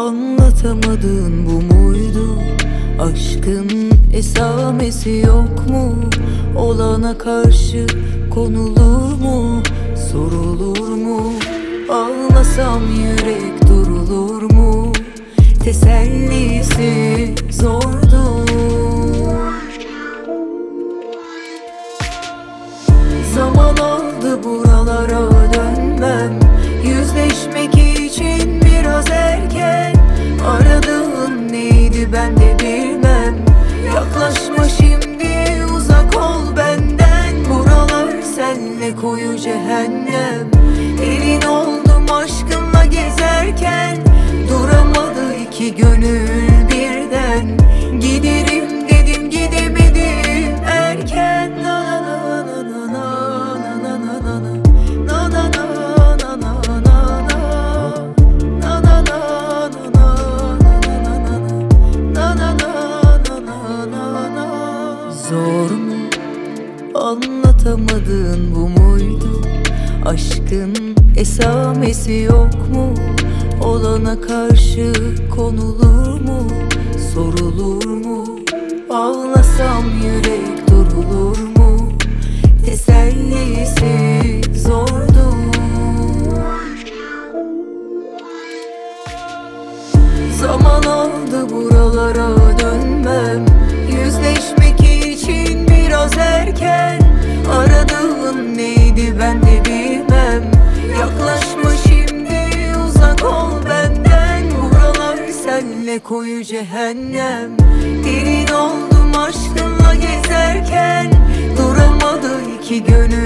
Anlatamadığın bu muydu? Aşkın esamesi yok mu? Olana karşı konulur mu? Sorulur mu? Ağlasam yürek durulur mu? Tesellisi zordur. Zaman aldı buralara dönmem. Yüzleşmek için biraz erken. Aradığın neydi ben de bilmem. Yaklaşma şimdi, uzak ol benden. Buralar senle koyu cehennem. Elin oldum aşkınla gezerken. Duramadı iki gönül birden. Giderim dedim gidemedim erken. Na na na na na na na na na. Zor mu? Anlatamadığın bu muydu? Aşkın esamesi yok mu? Olana karşı konulur mu? Sorulur mu? Ağlasam yürek durulur mu? Tesellisi zordur. Zaman aldı buralara dönmem. Yüzleşmek için biraz erken. Aradığın neydi ben de bilmem. Yaklaşma şimdi, uzak ol benden. Buralar senle koyu cehennem. Elin oldum aşkınla gezerken. Duramadı iki gönül